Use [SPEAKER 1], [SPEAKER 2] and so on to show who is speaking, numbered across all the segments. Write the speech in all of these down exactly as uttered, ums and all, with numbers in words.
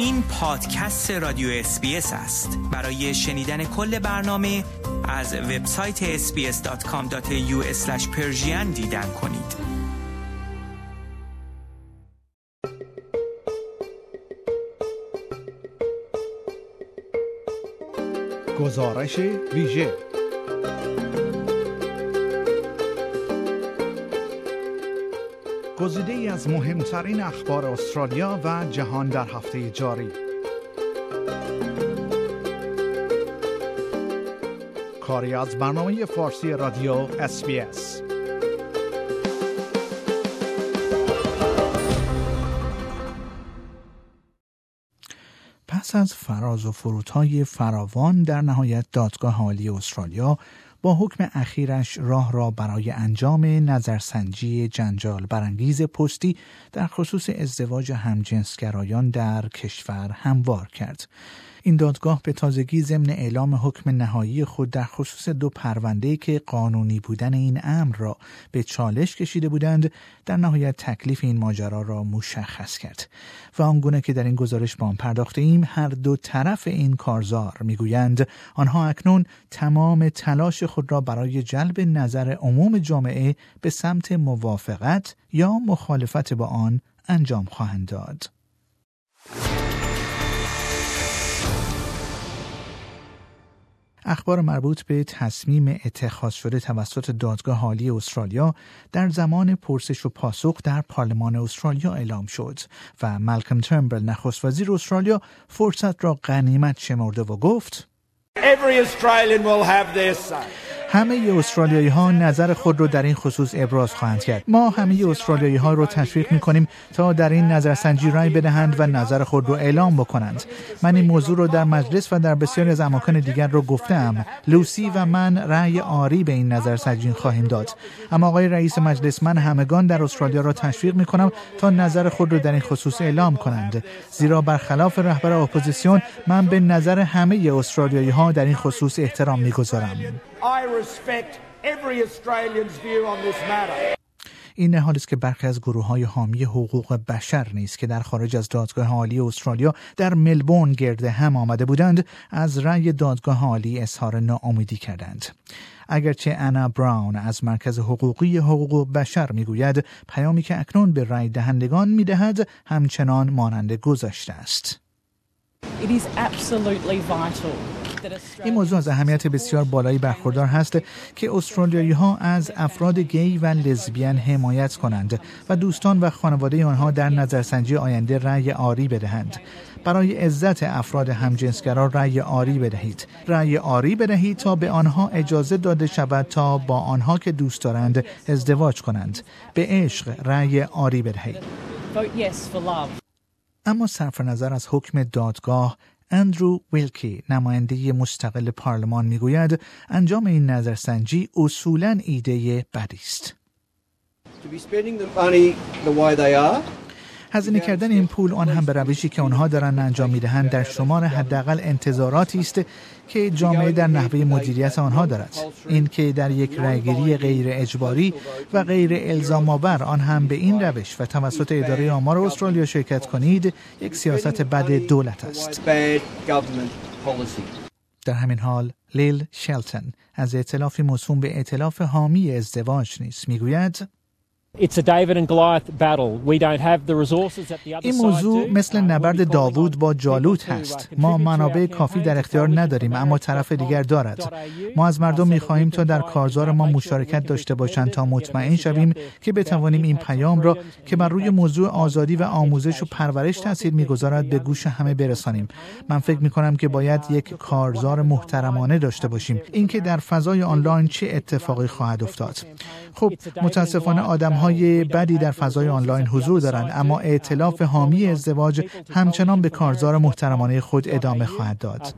[SPEAKER 1] این پادکست رادیو اس بی اس است. برای شنیدن کل برنامه از وبسایت اس بی اس دات کام دات ای یو اسلش پرشین دیدن کنید.
[SPEAKER 2] گزارش ویژه گزیده‌ای از مهمترین اخبار استرالیا و جهان در هفته جاری. کاری از برنامه فارسی رادیو اس بی اس. پس از فراز و فرودهای فراوان در نهایت دادگاه عالی استرالیا با حکم اخیرش راه را برای انجام نظرسنجی جنجال برانگیز پستی در خصوص ازدواج همجنسگرایان در کشور هموار کرد. این دادگاه به تازگی ضمن اعلام حکم نهایی خود در خصوص دو پرونده‌ای که قانونی بودن این امر را به چالش کشیده بودند، در نهایت تکلیف این ماجرا را مشخص کرد. و آنگونه که در این گزارش با آن پرداخته ایم، هر دو طرف این کارزار میگویند آنها اکنون تمام تلاش خود را برای جلب نظر عموم جامعه به سمت موافقت یا مخالفت با آن انجام خواهند داد. اخبار مربوط به تصمیم اتخاذ شده توسط دادگاه عالی استرالیا در زمان پرسش و پاسخ در پارلمان استرالیا اعلام شد و مالکم ترنبل نخست وزیر استرالیا فرصت را غنیمت شمرده و گفت
[SPEAKER 3] Every Australian will have their say.
[SPEAKER 2] همه استرالیایی ها نظر خود رو در این خصوص ابراز خواهند کرد. ما همه استرالیایی ها رو تشویق می‌کنیم تا در این نظرسنجی رای بدهند و نظر خود رو اعلام بکنند. من این موضوع رو در مجلس و در بسیاری از اماکن دیگر رو گفتم. لوسی و من رای آری به این نظرسنجی خواهیم داد. اما آقای رئیس مجلس، من همگان در استرالیا رو تشویق می‌کنم تا نظر خود رو در این خصوص اعلام کنند. زیرا برخلاف رهبر اپوزیسیون، من به نظر همه استرالیایی ها در این خصوص احترام می‌گذارم.
[SPEAKER 3] I respect every Australian's view on this matter.
[SPEAKER 2] این حالی است که برخی از گروه‌های حامی حقوق بشر نیز که در خارج از دادگاه عالی استرالیا در ملبورن گرد هم آمده بودند، از رأی دادگاه عالی اظهار ناامیدی کردند. اگرچه انا براون از مرکز حقوقی حقوق بشر میگوید پیامی که اکنون به رأی دهندگان میدهد همچنان مانند گذشته است.
[SPEAKER 4] It is absolutely vital.
[SPEAKER 2] این موضوع از اهمیت بسیار بالایی برخوردار هست که استرالیایی ها از افراد گی و لزبیان حمایت کنند و دوستان و خانواده آنها در نظرسنجی آینده رأی آری بدهند. برای عزت افراد همجنسگرا رأی آری بدهید. رأی آری بدهید تا به آنها اجازه داده شود تا با آنها که دوست دارند ازدواج کنند. به عشق رأی آری بدهید.
[SPEAKER 4] Vote yes for love.
[SPEAKER 2] اما صرف نظر از حکم دادگاه، اندرو ویلکی نماینده مستقل پارلمان میگوید انجام این نظرسنجی اصولاً ایده بدی است.
[SPEAKER 5] To be spending the money the way they are.
[SPEAKER 2] هزینه کردن این پول، آن هم به روشی که آنها دارند انجام میدهند، در شمار حداقل انتظاراتی است که جامعه در نحوه مدیریت آنها دارد. این که در یک رأیگیری غیر اجباری و غیر الزام آور، آن هم به این روش و توسط اداره آمار استرالیا شرکت کنید، یک سیاست بد دولت است. در همین حال لیل شلتن از ائتلافی موسوم به ائتلاف حامی ازدواج نیز میگوید
[SPEAKER 6] It's a David and Goliath battle. We don't have the resources that the other
[SPEAKER 2] این
[SPEAKER 6] side
[SPEAKER 2] موضوع
[SPEAKER 6] do.
[SPEAKER 2] مثل نبرد داوود با جالوت هست. ما منابع کافی در اختیار نداریم، اما طرف دیگر دارد. ما از مردم می‌خواهیم تا در کارزار ما مشارکت داشته باشند تا مطمئن شویم که بتوانیم این پیام را که بر روی موضوع آزادی و آموزش و پرورش تاثیر می‌گذارد به گوش همه برسانیم. من فکر می‌کنم که باید یک کارزار محترمانه داشته باشیم. اینکه در فضای آنلاین چه اتفاقی خواهد افتاد. خب متاسفانه آدم‌های بدی در فضای آنلاین حضور دارند، اما ائتلاف حامی ازدواج همچنان به کارزار محترمانه خود ادامه خواهد داد.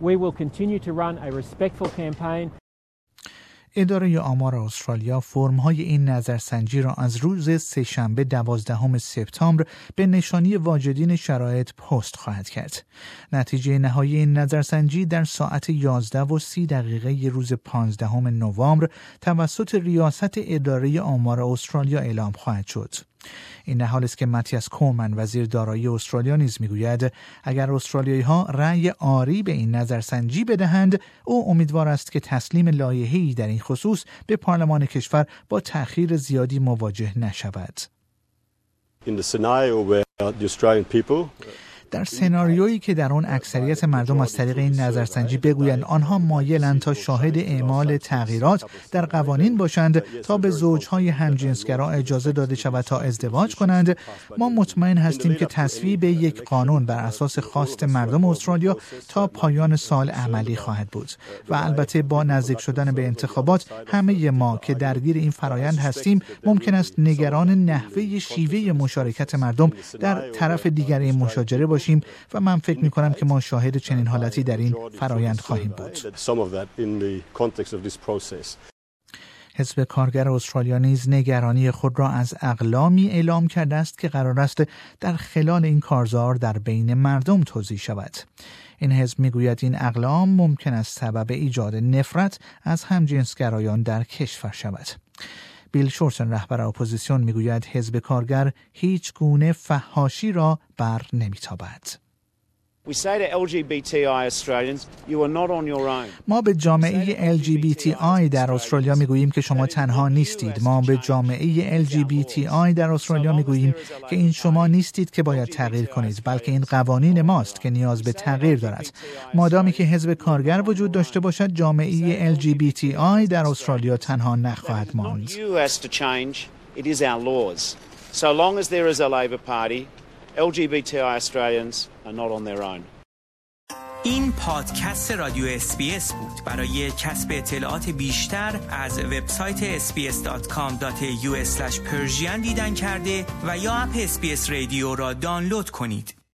[SPEAKER 2] اداره آمار استرالیا فرم‌های این نظرسنجی را از روز سه‌شنبه دوازدهم سپتامبر به نشانی واجدین شرایط پست خواهد کرد. نتیجه نهایی این نظرسنجی در ساعت یازده و سی دقیقه روز پانزدهم نوامبر توسط ریاست اداره آمار استرالیا اعلام خواهد شد. این در حالی است که متیاس کومن وزیر دارایی استرالیا نیز میگوید اگر استرالیایی‌ها رأی آری به این نظرسنجی بدهند، او امیدوار است که تسلیم لایحه‌ای در این خصوص به پارلمان کشور با تأخیر زیادی مواجه نشود.
[SPEAKER 7] In the scenario where the Australian people
[SPEAKER 2] در سناریویی که در آن اکثریت مردم از طریق این نظرسنجی بگویند آنها مایلند تا شاهد اعمال تغییرات در قوانین باشند تا به زوجهای همجنسگرا اجازه داده شود تا ازدواج کنند، ما مطمئن هستیم که تصویب یک قانون بر اساس خواست مردم استرالیا تا پایان سال عملی خواهد بود و البته با نزدیک شدن به انتخابات همه ما که درگیر این فرایند هستیم ممکن است نگران نحوه شیوه مشارکت مردم در طرف دیگر این مشاجره باشیم و من فکر می کنم که ما شاهد چنین حالتی در این فرایند خواهیم بود. حزب کارگر استرالیا نیز نگرانی خود را از اقلامی اعلام کرده است که قرار است در خلال این کارزار در بین مردم توزیع شود. این حزب میگوید این اقلام ممکن است سبب ایجاد نفرت از همجنسگرایان در کشور شود. بیل شورتن رهبر اپوزیسیون میگوید حزب کارگر هیچ گونه فحاشی را بر نمیتابد. ما به جامعه ال جی بی تی آی در استرالیا میگوییم که شما تنها نیستید. ما به جامعه ال جی بی تی آی در استرالیا میگوییم که این شما نیستید که باید تغییر کنید، بلکه این قوانین ماست که نیاز به تغییر دارد. مادامی که حزب کارگر وجود داشته باشد، جامعه ال جی بی تی آی در استرالیا تنها نخواهد ماند.
[SPEAKER 8] L G B T I Australians are not on their own.
[SPEAKER 1] این پادکست رادیو اس بی اس بود. برای کسب اطلاعات بیشتر از وبسایت اس بی اس دات کام دات ای یو اسلش پرژین دیدن کرده و یا اپ اس بی اس رادیو را دانلود کنید.